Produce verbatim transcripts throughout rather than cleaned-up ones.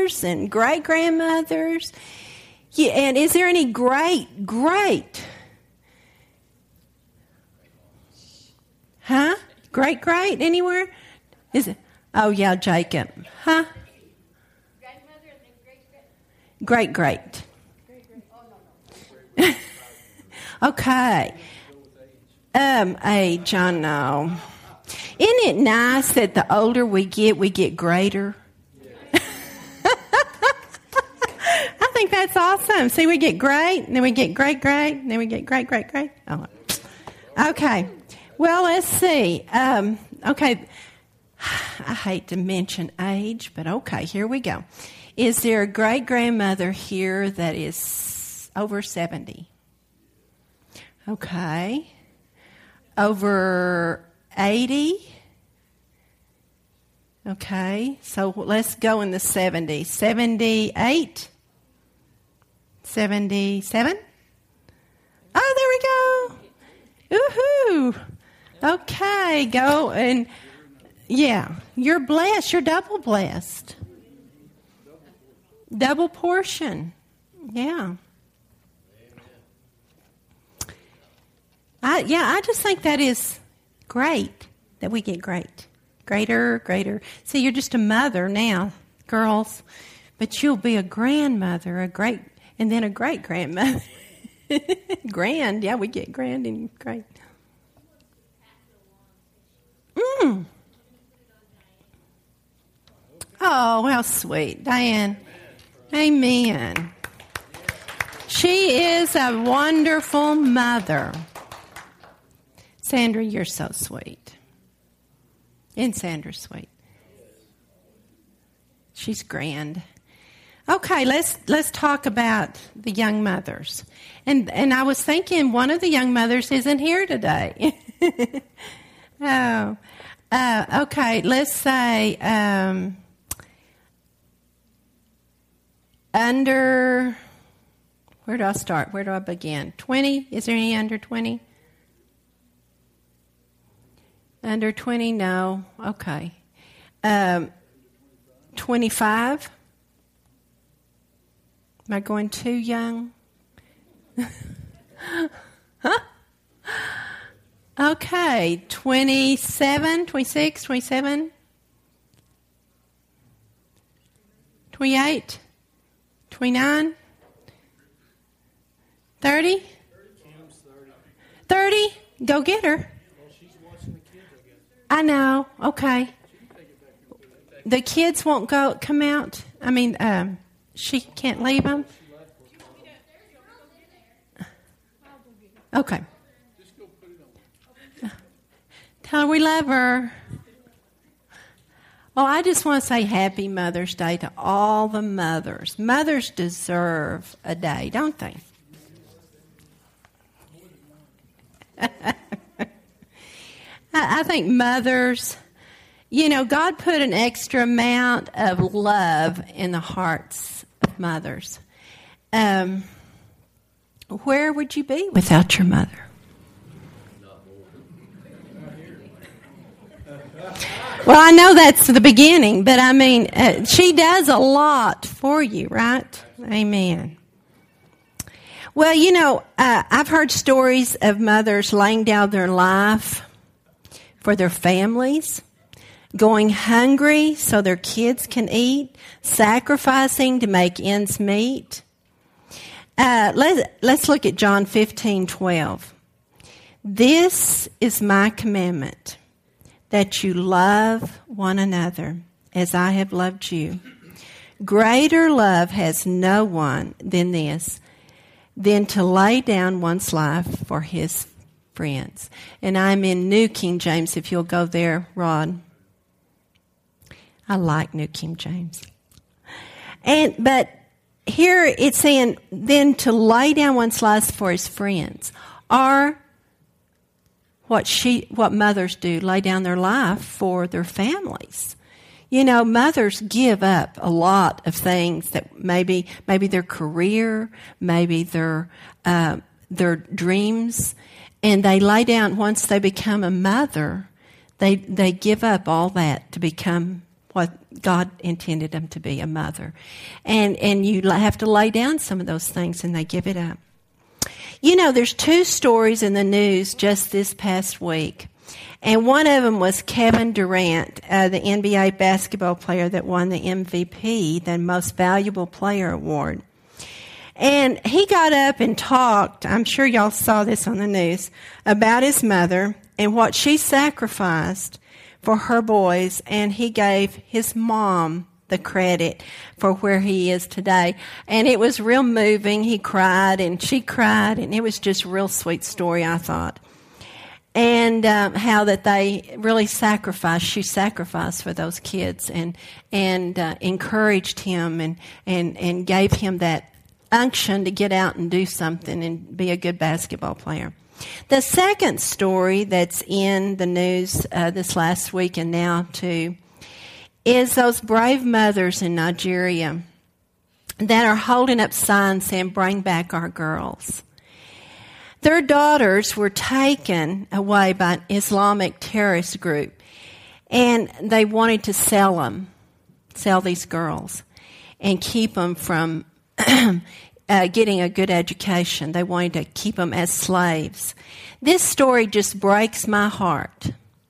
grandmothers and great-grandmothers. Yeah, and is there any great, great? Huh? Great, great? Anywhere? Is it? Oh, yeah, Jacob. Huh? Great, great. Okay. Um, age, I know. Isn't it nice that the older we get, we get greater? I think that's awesome. See, we get great, and then we get great, great, and then we get great, great, great. Oh. Okay. Well, let's see. Um, okay. I hate to mention age, but okay, here we go. Is there a great-grandmother here that is over seventy? Okay. Over eighty? Okay, so let's go in the seventies. seventy-eight? seventy-seven? Oh, there we go. Woohoo! Okay, go and, yeah, you're blessed. You're double blessed. Double portion. Yeah. I, yeah, I just think that is great, that we get great. Greater, greater. See, you're just a mother now, girls, but you'll be a grandmother, a great, and then a great-grandmother. Grand, yeah, we get grand and great. Mm. Oh, how sweet. Diane. Amen. She is a wonderful mother. Sandra, you're so sweet. And Sandra's sweet. She's grand. Okay, let's let's talk about the young mothers. And and I was thinking one of the young mothers isn't here today. oh, uh, okay. Let's say um, under. Where do I start? Where do I begin? Twenty? Is there any under twenty? Under twenty? No. Okay. Um, twenty-five? Am I going too young? Huh? Okay. twenty-seven, twenty-six, twenty-seven? twenty-eight? twenty-nine? thirty? thirty? Go get her. I know. Okay. The kids won't go come out. I mean, um, she can't leave them. Okay. Tell her we love her. Well, I just want to say Happy Mother's Day to all the mothers. Mothers deserve a day, don't they? I think mothers, you know, God put an extra amount of love in the hearts of mothers. Um, where would you be without your mother? Well, I know that's the beginning, but I mean, uh, she does a lot for you, right? Amen. Well, you know, uh, I've heard stories of mothers laying down their life for their families, going hungry so their kids can eat, sacrificing to make ends meet. Uh, let, let's look at John fifteen twelve. This is my commandment, that you love one another as I have loved you. Greater love has no one than this, than to lay down one's life for his friends. And I'm in New King James, if you'll go there, Rod. I like New King James. And but here it's saying then to lay down one's life for his friends, or what she what mothers do, lay down their life for their families. You know, mothers give up a lot of things that maybe maybe their career, maybe their uh, their dreams, and they lay down once they become a mother. They they give up all that to become what God intended them to be, a mother. And and you have to lay down some of those things, and they give it up. You know, there's two stories in the news just this past week. And one of them was Kevin Durant, uh, the N B A basketball player that won the M V P, the Most Valuable Player Award. And he got up and talked, I'm sure y'all saw this on the news, about his mother and what she sacrificed for her boys, and he gave his mom the credit for where he is today. And it was real moving. He cried and she cried, and it was just a real sweet story, I thought. And um, how that they really sacrificed, she sacrificed for those kids, and and uh, encouraged him and, and, and gave him that unction to get out and do something and be a good basketball player. The second story that's in the news uh, this last week and now too is those brave mothers in Nigeria that are holding up signs saying, "Bring back our girls." Their daughters were taken away by an Islamic terrorist group, and they wanted to sell them, sell these girls, and keep them from uh, getting a good education. They wanted to keep them as slaves. This story just breaks my heart.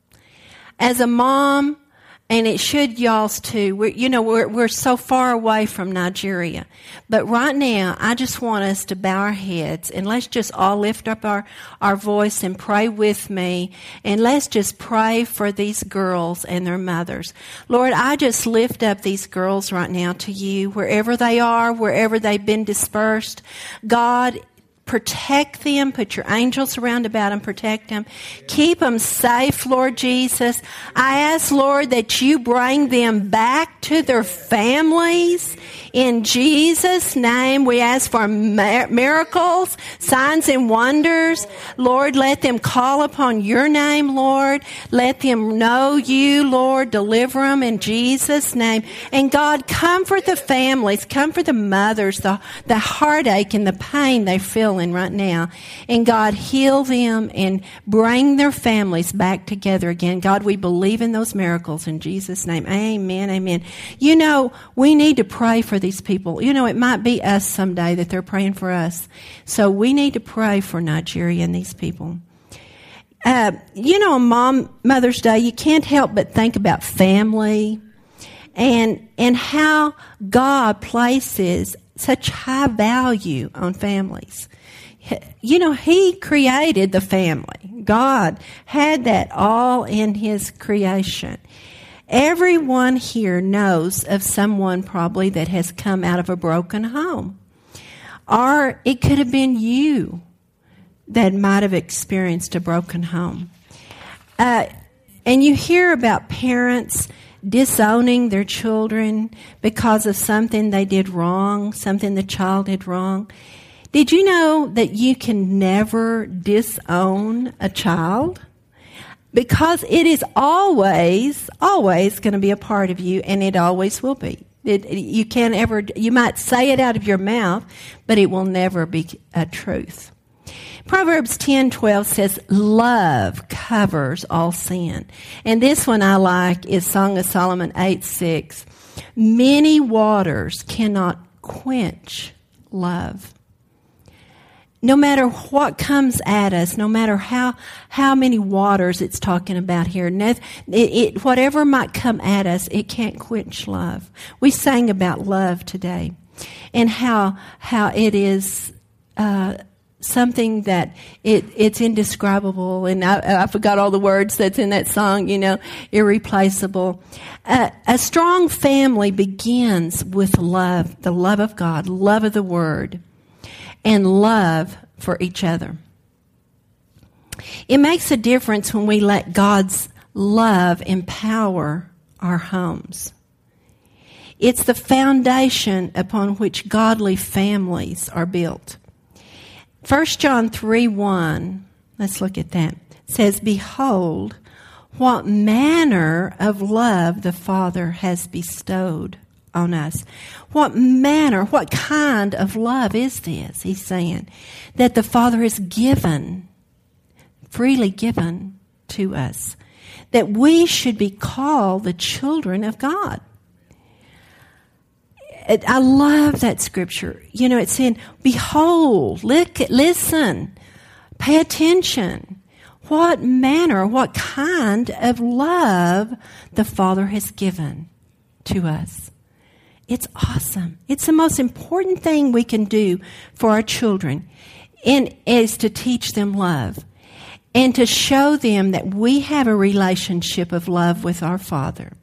As a mom, and it should y'all's too. We're, you know, we're we're so far away from Nigeria. But right now, I just want us to bow our heads and let's just all lift up our, our voice and pray with me. And let's just pray for these girls and their mothers. Lord, I just lift up these girls right now to you, wherever they are, wherever they've been dispersed. God, protect them. Put your angels around about them. Protect them. Keep them safe, Lord Jesus. I ask, Lord, that you bring them back to their families. In Jesus' name, we ask for miracles, signs, and wonders. Lord, let them call upon your name, Lord. Let them know you, Lord. Deliver them in Jesus' name. And God, comfort the families, comfort the mothers, the, the heartache and the pain they're feeling right now. And God, heal them and bring their families back together again. God, we believe in those miracles in Jesus' name. Amen, amen. You know, we need to pray for these people. You know, it might be us someday that they're praying for us. So we need to pray for Nigeria and these people. Uh, you know, on Mom, Mother's Day, you can't help but think about family and and how God places such high value on families. You know, He created the family. God had that all in His creation. Everyone here knows of someone probably that has come out of a broken home. Or it could have been you that might have experienced a broken home. Uh, and you hear about parents disowning their children because of something they did wrong, something the child did wrong. Did you know that you can never disown a child? Because it is always, always going to be a part of you, and it always will be. It, you can't ever, you might say it out of your mouth, but it will never be a truth. Proverbs ten twelve says, love covers all sin. And this one I like is Song of Solomon eight six. Many waters cannot quench love. No matter what comes at us, no matter how how many waters it's talking about here, it, it, whatever might come at us, it can't quench love. We sang about love today, and how how it is uh, something that it it's indescribable. And I, I forgot all the words that's in that song. You know, irreplaceable. Uh, a strong family begins with love, the love of God, love of the Word, and love for each other. It makes a difference when we let God's love empower our homes. It's the foundation upon which godly families are built. First John three one, let's look at that, says, behold, what manner of love the Father has bestowed on us. What manner, what kind of love is this? He's saying that the Father has given, freely given to us, that we should be called the children of God. I love that scripture. You know, it's saying, behold, look, listen, pay attention. What manner, what kind of love the Father has given to us. It's awesome. It's the most important thing we can do for our children, and is to teach them love and to show them that we have a relationship of love with our Father.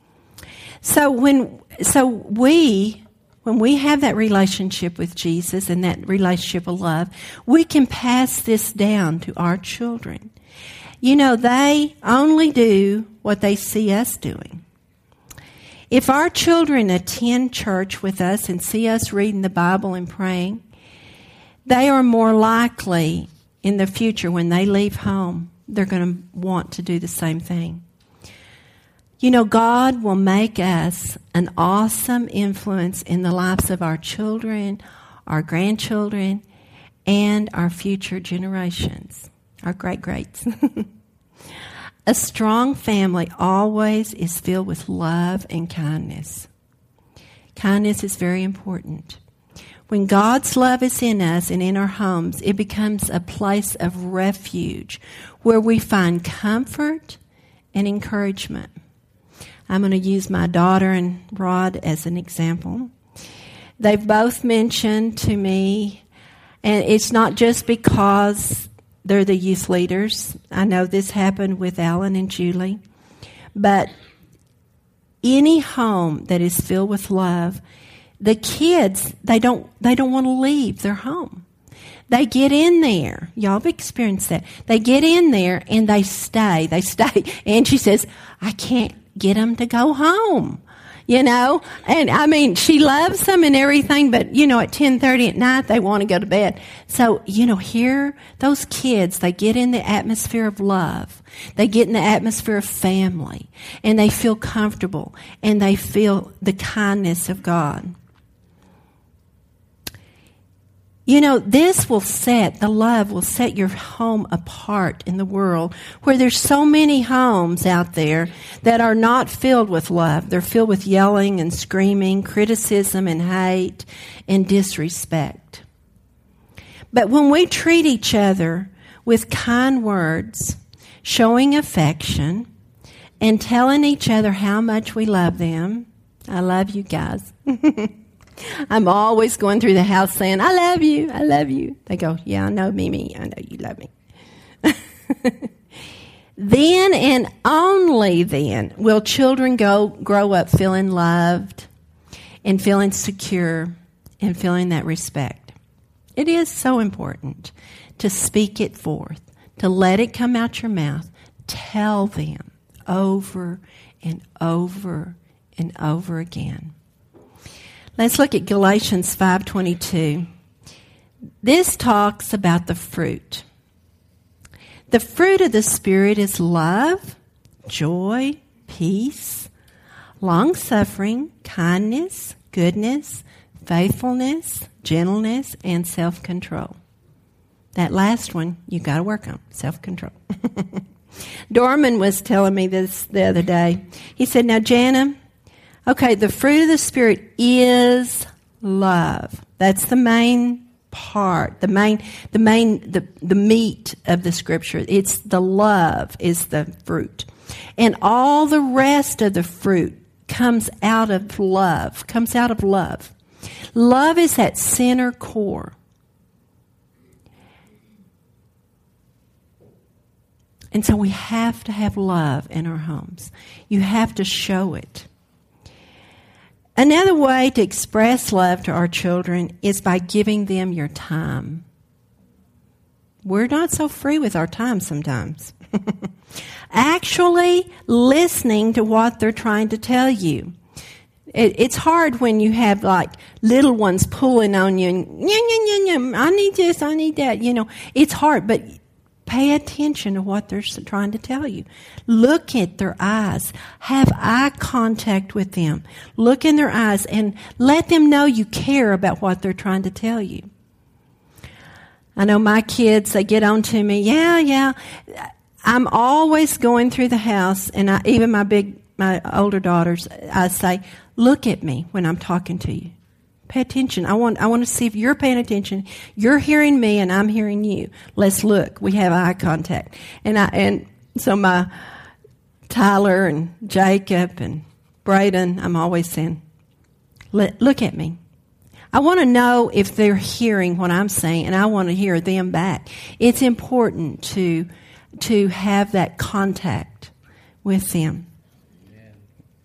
So when so we when we have that relationship with Jesus and that relationship of love, we can pass this down to our children. You know, they only do what they see us doing. If our children attend church with us and see us reading the Bible and praying, they are more likely in the future when they leave home, they're going to want to do the same thing. You know, God will make us an awesome influence in the lives of our children, our grandchildren, and our future generations, our great-greats. A strong family always is filled with love and kindness. Kindness is very important. When God's love is in us and in our homes, it becomes a place of refuge where we find comfort and encouragement. I'm going to use my daughter and Rod as an example. They've both mentioned to me, and it's not just because they're the youth leaders. I know this happened with Alan and Julie. But any home that is filled with love, the kids, they don't they don't want to leave their home. They get in there. Y'all have experienced that. They get in there and they stay. They stay. And she says, I can't get them to go home. You know, and I mean, she loves them and everything, but, you know, at ten thirty at night, they want to go to bed. So, you know, here, those kids, they get in the atmosphere of love. They get in the atmosphere of family, and they feel comfortable, and they feel the kindness of God. You know, this will set, the love will set your home apart in the world where there's so many homes out there that are not filled with love. They're filled with yelling and screaming, criticism and hate and disrespect. But when we treat each other with kind words, showing affection, and telling each other how much we love them, I love you guys. I'm always going through the house saying, I love you, I love you. They go, yeah, I know, Mimi, I know you love me. Then and only then will children go grow up feeling loved and feeling secure and feeling that respect. It is so important to speak it forth, to let it come out your mouth. Tell them over and over and over again. Let's look at Galatians five twenty-two. This talks about the fruit. The fruit of the Spirit is love, joy, peace, long-suffering, kindness, goodness, faithfulness, gentleness, and self-control. That last one, you got to work on, self-control. Dorman was telling me this the other day. He said, now, Jana, okay, the fruit of the Spirit is love. That's the main part, the main, the main, the, the meat of the Scripture. It's the love is the fruit. And all the rest of the fruit comes out of love, comes out of love. Love is that center core. And so we have to have love in our homes. You have to show it. Another way to express love to our children is by giving them your time. We're not so free with our time sometimes. Actually listening to what they're trying to tell you. It, it's hard when you have like little ones pulling on you and, yeah, yeah, yeah, yeah, I need this, I need that. You know, it's hard, but pay attention to what they're trying to tell you. Look at their eyes. Have eye contact with them. Look in their eyes and let them know you care about what they're trying to tell you. I know my kids, they get on to me, yeah, yeah. I'm always going through the house, and I, even my big, my older daughters, I say, look at me when I'm talking to you. Pay attention. I want, I want to see if you're paying attention. You're hearing me, and I'm hearing you. Let's look. We have eye contact. And I, and so my Tyler and Jacob and Braden, I'm always saying, look at me. I want to know if they're hearing what I'm saying, and I want to hear them back. It's important to to have that contact with them. Amen.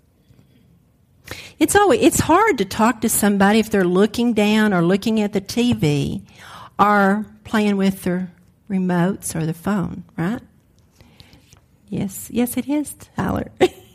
It's always it's hard to talk to somebody if they're looking down or looking at the T V or playing with their remotes or the phone, right? Yes, yes, it is, Tyler.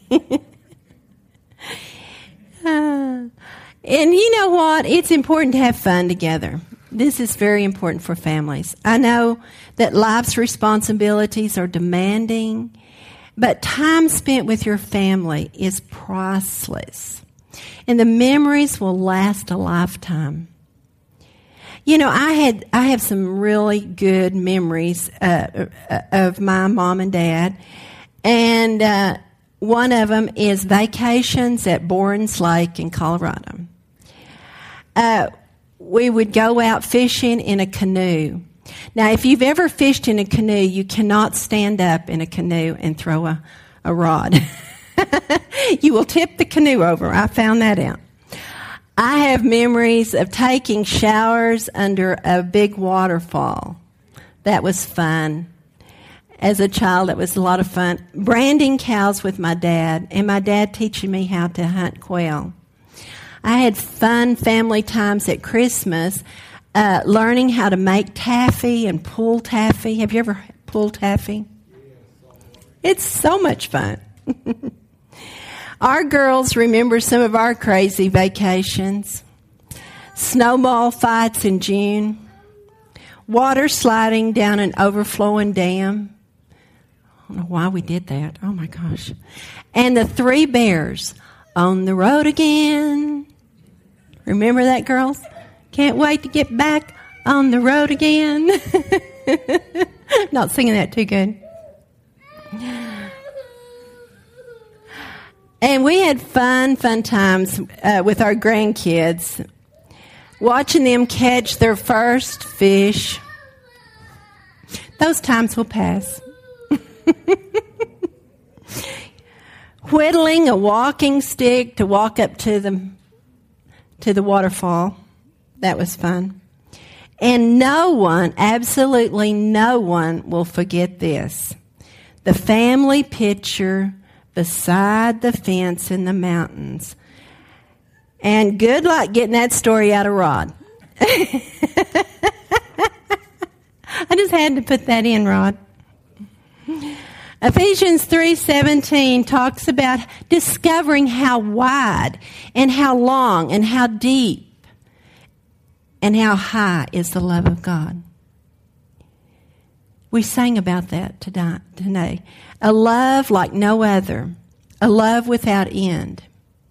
uh, And you know what? It's important to have fun together. This is very important for families. I know that life's responsibilities are demanding, but time spent with your family is priceless. And the memories will last a lifetime. You know, I had I have some really good memories uh, of my mom and dad. And uh, one of them is vacations at Borens Lake in Colorado. Uh, we would go out fishing in a canoe. Now, if you've ever fished in a canoe, you cannot stand up in a canoe and throw a, a rod. You will tip the canoe over. I found that out. I have memories of taking showers under a big waterfall. That was fun. As a child, it was a lot of fun. Branding cows with my dad, and my dad teaching me how to hunt quail. I had fun family times at Christmas, uh, learning how to make taffy and pull taffy. Have you ever pulled taffy? It's so much fun. Our girls remember some of our crazy vacations. Snowball fights in June. Water sliding down an overflowing dam. I don't know why we did that. Oh, my gosh. And the Three Bears on the road again. Remember that, girls? Can't wait to get back on the road again. Not singing that too good. And we had fun, fun times uh, with our grandkids, watching them catch their first fish. Those times will pass. Whittling a walking stick to walk up to the to the waterfall. That was fun. And no one, absolutely no one, will forget this. The family picture beside the fence in the mountains. And good luck getting that story out of Rod. I just had to put that in, Rod. Ephesians three seventeen talks about discovering how wide and how long and how deep and how high is the love of God. We sang about that today. A love like no other. A love without end.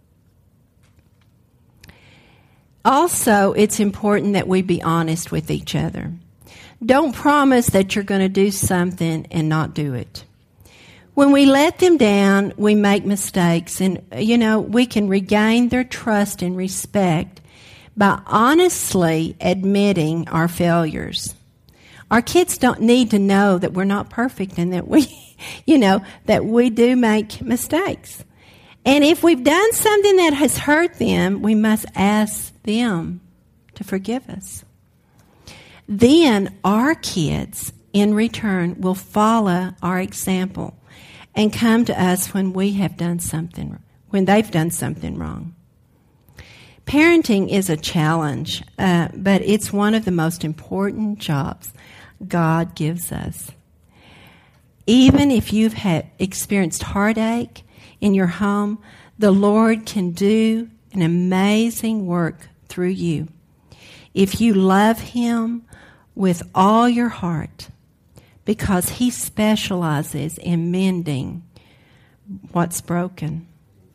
Also, it's important that we be honest with each other. Don't promise that you're going to do something and not do it. When we let them down, we make mistakes, and, you know, we can regain their trust and respect by honestly admitting our failures. Our kids don't need to know that we're not perfect and that we, you know, that we do make mistakes. And if we've done something that has hurt them, we must ask them to forgive us. Then our kids, in return, will follow our example and come to us when we have done something, when they've done something wrong. Parenting is a challenge, uh, but it's one of the most important jobs God gives us. Even if you've had experienced heartache in your home, the Lord can do an amazing work through you. If you love Him with all your heart, because He specializes in mending what's broken.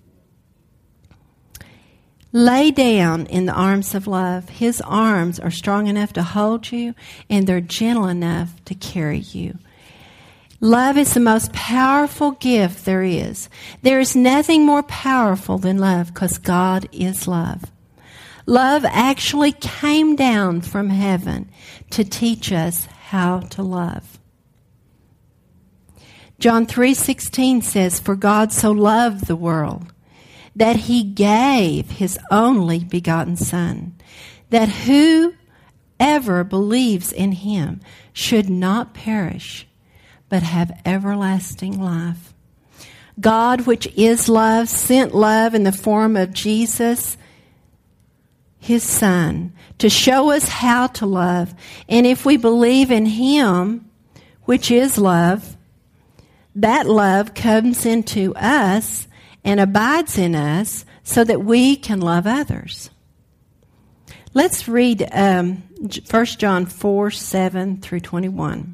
Lay down in the arms of love. His arms are strong enough to hold you, and they're gentle enough to carry you. Love is the most powerful gift there is. There is nothing more powerful than love because God is love. Love actually came down from heaven to teach us how to love. John three sixteen says, "For God so loved the world that he gave his only begotten Son, that whoever believes in him should not perish, but have everlasting life." God, which is love, sent love in the form of Jesus, his Son, to show us how to love. And if we believe in him, which is love, that love comes into us and abides in us so that we can love others. Let's read um, First John four, seven through twenty-one.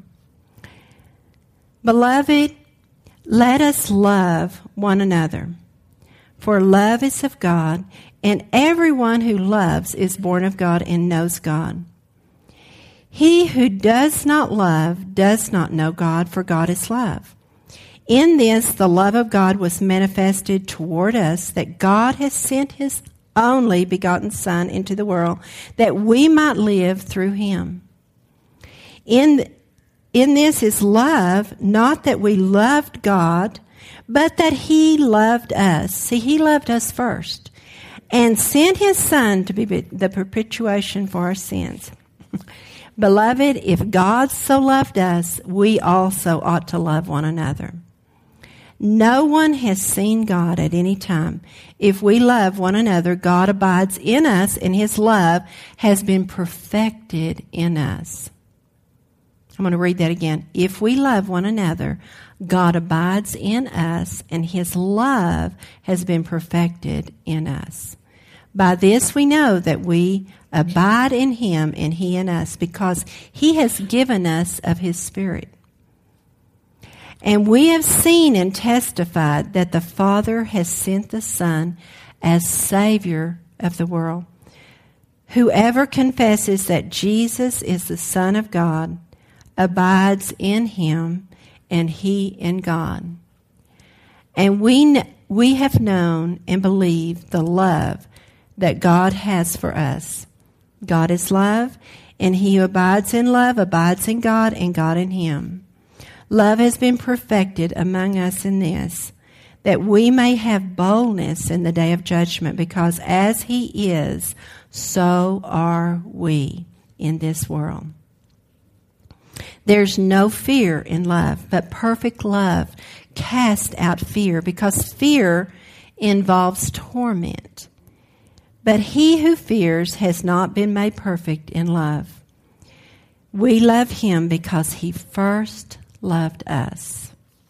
"Beloved, let us love one another, for love is of God, and everyone who loves is born of God and knows God. He who does not love does not know God, for God is love. In this, the love of God was manifested toward us, that God has sent his only begotten Son into the world, that we might live through him. In, in this is love, not that we loved God, but that he loved us." See, he loved us first, "and sent his Son to be the perpetuation for our sins. Beloved, if God so loved us, we also ought to love one another. No one has seen God at any time. If we love one another, God abides in us, and his love has been perfected in us." I'm going to read that again. "If we love one another, God abides in us, and his love has been perfected in us. By this we know that we abide in him and he in us, because he has given us of his Spirit. And we have seen and testified that the Father has sent the Son as Savior of the world. Whoever confesses that Jesus is the Son of God abides in him, and he in God. And we we have known and believed the love that God has for us. God is love, and he who abides in love abides in God, and God in him. Love has been perfected among us in this, that we may have boldness in the day of judgment, because as he is, so are we in this world. There's no fear in love, but perfect love casts out fear, because fear involves torment. But he who fears has not been made perfect in love. We love him because he first loved us.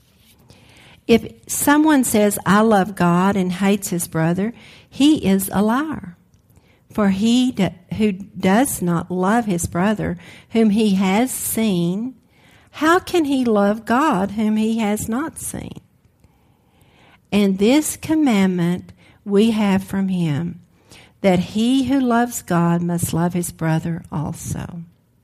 If someone says, "I love God," and hates his brother, he is a liar. For he do, who does not love his brother, whom he has seen, how can he love God, whom he has not seen? And this commandment we have from him, that he who loves God must love his brother also.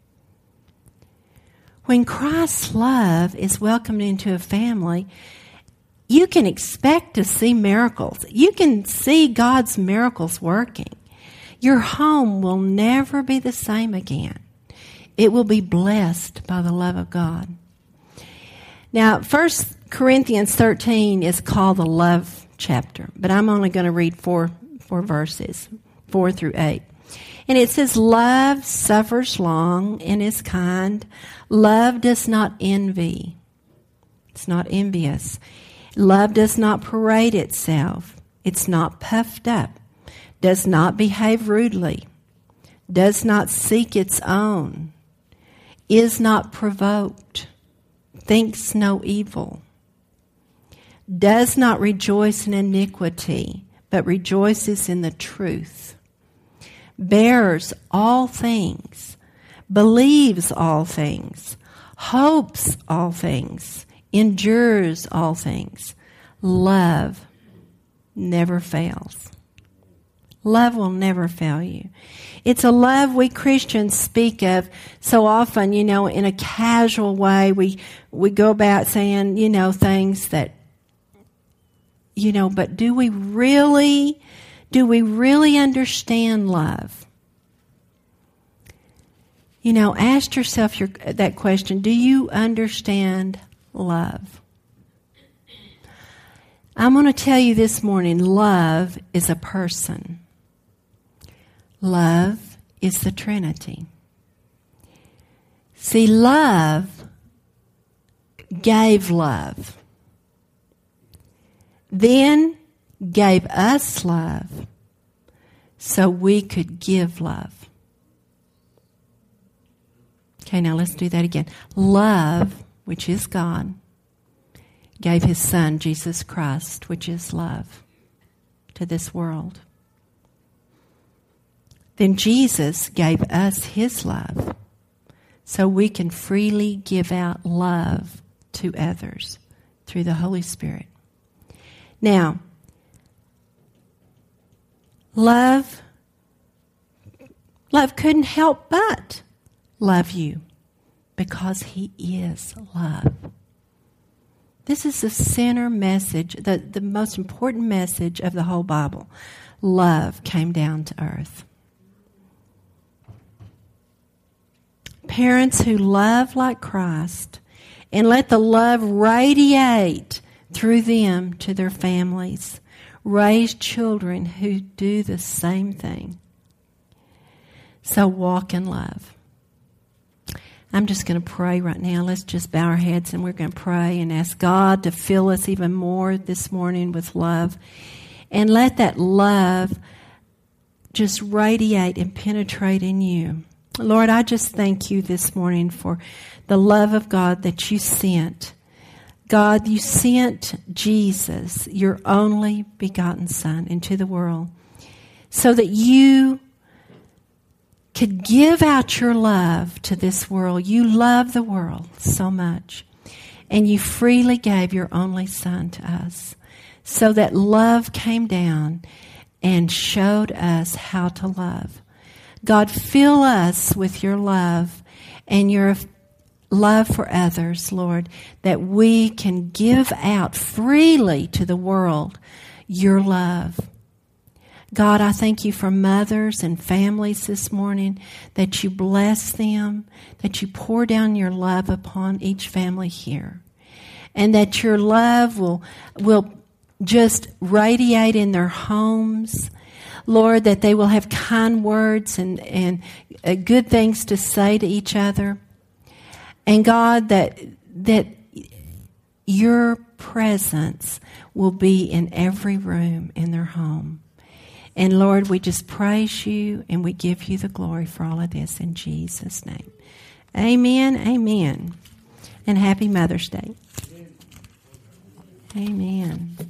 When Christ's love is welcomed into a family, you can expect to see miracles. You can see God's miracles working. Your home will never be the same again. It will be blessed by the love of God. Now, First Corinthians thirteen is called the love chapter, but I'm only going to read four, four verses, four through eight. And it says, "Love suffers long and is kind. Love does not envy." It's not envious. "Love does not parade itself. It's not puffed up. Does not behave rudely. Does not seek its own. Is not provoked. Thinks no evil. Does not rejoice in iniquity, but rejoices in the truth. Bears all things. Believes all things. Hopes all things. Endures all things. Love never fails." Love will never fail you. It's a love we Christians speak of so often, you know, in a casual way. We we go about saying, you know, things that, you know, but do we really, do we really understand love? You know, ask yourself your, that question. Do you understand love? I'm going to tell you this morning, love is a person. Love is the Trinity. See, love gave love, then gave us love so we could give love. Okay, now let's do that again. Love, which is God, gave his Son, Jesus Christ, which is love, to this world. Then Jesus gave us his love so we can freely give out love to others through the Holy Spirit. Now, love, love couldn't help but love you because he is love. This is the center message, the, the most important message of the whole Bible. Love came down to earth. Parents who love like Christ and let the love radiate through them to their families raise children who do the same thing. So walk in love. I'm just going to pray right now. Let's just bow our heads and we're going to pray and ask God to fill us even more this morning with love. And let that love just radiate and penetrate in you. Lord, I just thank you this morning for the love of God that you sent. God, you sent Jesus, your only begotten Son, into the world so that you could give out your love to this world. You love the world so much, and you freely gave your only Son to us so that love came down and showed us how to love. God, fill us with your love and your love for others, Lord, that we can give out freely to the world your love. God, I thank you for mothers and families this morning, that you bless them, that you pour down your love upon each family here, and that your love will, will just radiate in their homes. Lord, that they will have kind words and, and uh, good things to say to each other. And God, that, that your presence will be in every room in their home. And Lord, we just praise you and we give you the glory for all of this in Jesus' name. Amen, amen. And happy Mother's Day. Amen.